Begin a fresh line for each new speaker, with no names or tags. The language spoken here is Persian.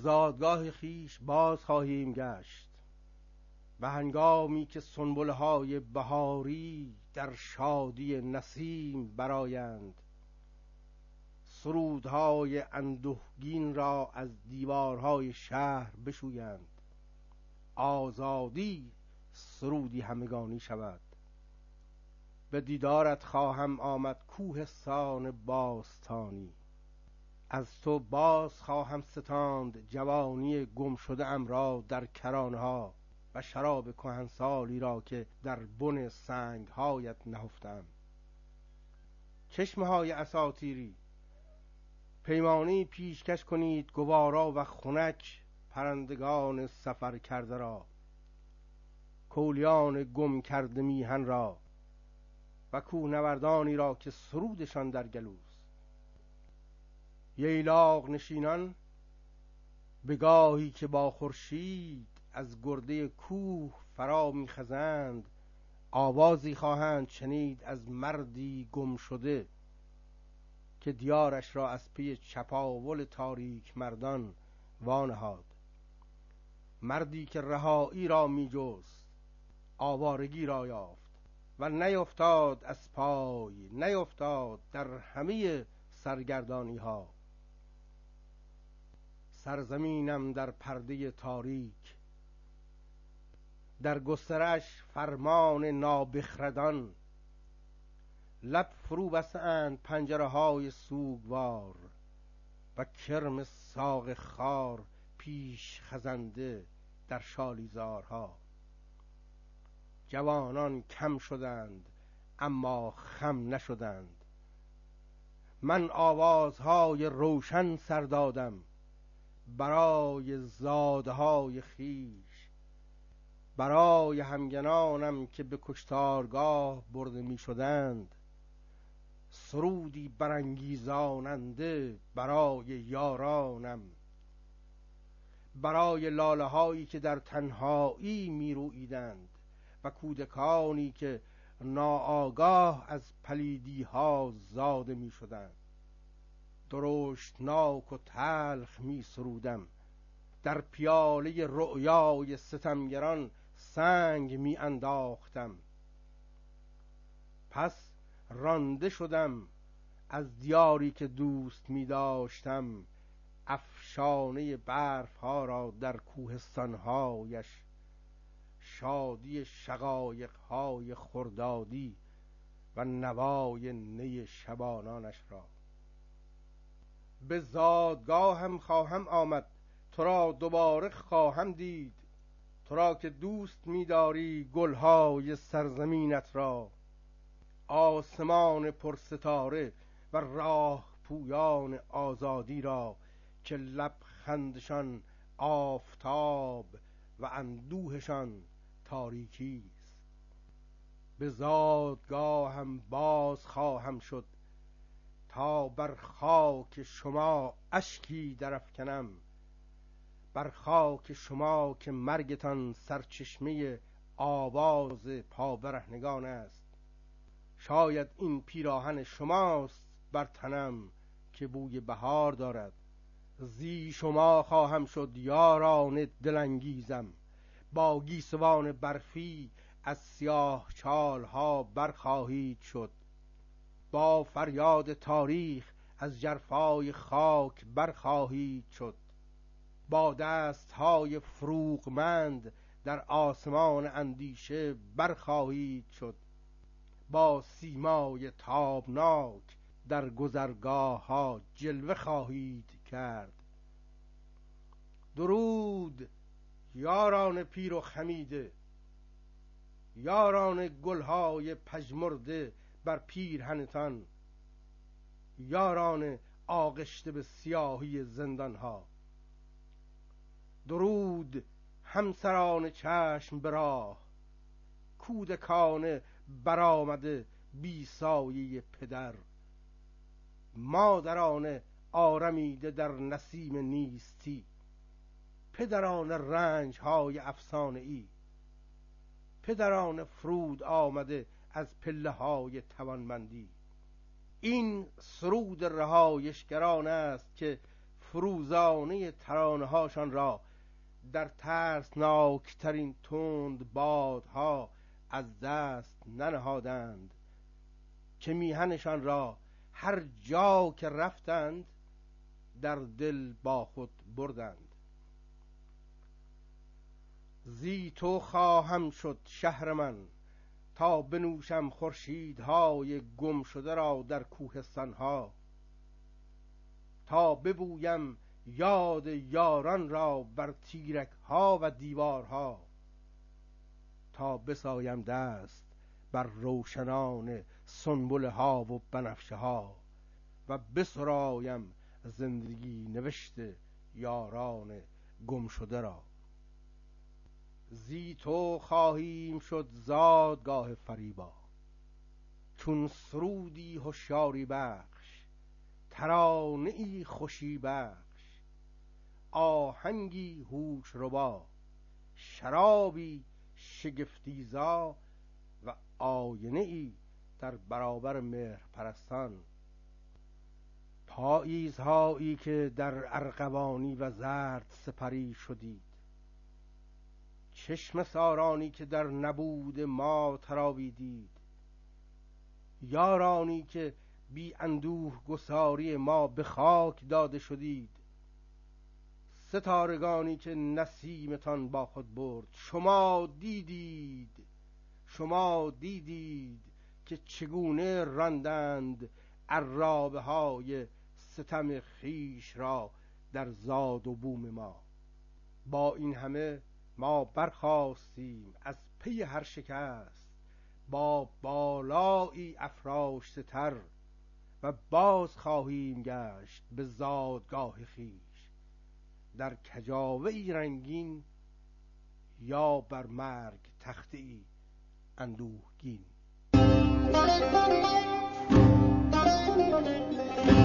زادگاه خیش باز خواهیم گشت، به هنگامی که سنبل‌های بهاری در شادی نسیم برآیند، سرودهای اندوهگین را از دیوارهای شهر بشویند، آزادی سرودی همگانی شود. به دیدارت خواهم آمد کوهستان باستانی، از تو باز خواهم ستاند جوانی گم شده ام را در کرانها و شراب کهنسالی را که در بن سنگهایت نهفتم. چشمهای اساطیری، پیمانی پیشکش کنید گوارا و خنک پرندگان سفر کرده را، کولیان گم کرده میهن را و کوهنوردانی را که سرودشان در گلوست. ییلاق نشینان به گاهی که با خورشید از گرده کوه فرا میخزند، آوازی خواهند شنید از مردی گم شده که دیارش را از پی چپاول تاریک مردان وانهاد. مردی که رهایی را میجست، آوارگی را یافت و نیفتاد از پای، نیفتاد در همه سرگردانی ها. سرزمینم در پرده تاریک، در گسترش فرمان نابخردان، لب فرو بسته‌اند پنجره های سوگوار و کرم ساق خار پیش خزنده در شالیزارها. جوانان کم شدند اما خم نشدند. من آوازهای روشن سر دادم برای زادهای خیش، برای همگنانم که به کشتارگاه برده می شدند. سرودی برانگیزاننده برای یارانم، برای لاله هایی که در تنهایی می رویدند و کودکانی که ناآگاه از پلیدی ها زاده می شدند. درشتناک و تلخ می سرودم، در پیاله رؤیای ستمگران سنگ می انداختم. پس رانده شدم از دیاری که دوست می داشتم، افشانه برف ها را در کوهستان هایش، شادی شقایق های خردادی و نوای نی شبانانش را. به زادگاهم خواهم آمد، تو را دوباره خواهم دید، تو را که دوست می‌داری گلهای سرزمینت را. آسمان پرستاره و راه پویان آزادی را که لبخندشان آفتاب و اندوهشان تاریکی است. به زادگاهم باز خواهم شد تا بر خاک شما اشکی درافکنم، بر خاک شما که مرگتان سرچشمه آواز پابرهنگان است. شاید این پیراهن شماست بر تنم که بوی بهار دارد. زی شما خواهم شد یاران دلانگیزم، با گیسوان برفی از سیاه چالها برخواهید شد، با فریاد تاریخ از ژرفای خاک برخواهید شد، با دستهای فروغمند در آسمان اندیشه برخواهید شد، با سیمای تابناک در گذرگاه ها جلوه خواهید کرد. درود یاران پیر و خمیده، یاران گلهای پژمرده بر پیرهنتان، یاران آغشته به سیاهی زندانها. درود همسران چشم به راه، کودکان برآمده بی سایه پدر، مادران آرمیده در نسیم نیستی، پدران رنج‌های افسانه‌ای، پدران فرود آمده از پله‌های توانمندی. این سرود رهایشگران است که فروزانه ترانه هاشان را در ترسناکترین تند بادها از دست ننهادند، که میهنشان را هر جا که رفتند در دل با خود بردند. زی تو خواهم شد شهر من، تا بنوشم خورشیدهای گم شده را در کوهستانها، تا ببویم یاد یاران را بر تیرکها و دیوارها، تا بسایم دست بر روشنان سنبله ها و بنفشه ها و بسرایم زندگی نوشته یاران گم شده را. زی تو خواهیم شد زادگاه فریبا، چون سرودی هوشیاری بخش، ترانه‌ای خوشی بخش، آهنگی هوش ربا، شرابی شگفتیزا و آینه‌ای در برابر مهر پرستان. پاییزهایی که در ارغوانی و زرد سپری شدید، چشم سارانی که در نبود ما تراویدید، یارانی که بی اندوه گساری ما به خاک داده شدید، ستارگانی که نسیمتان با خود برد. شما دیدید که چگونه راندند عرابه های ستم خیش را در زاد و بوم ما. با این همه ما برخاستیم از پی هر شکست با بالایی افراشته تر و باز خواهیم گشت به زادگاه خیش، در کجاوه‌ای رنگین یا بر مرگ تخته‌ای اندوهگین.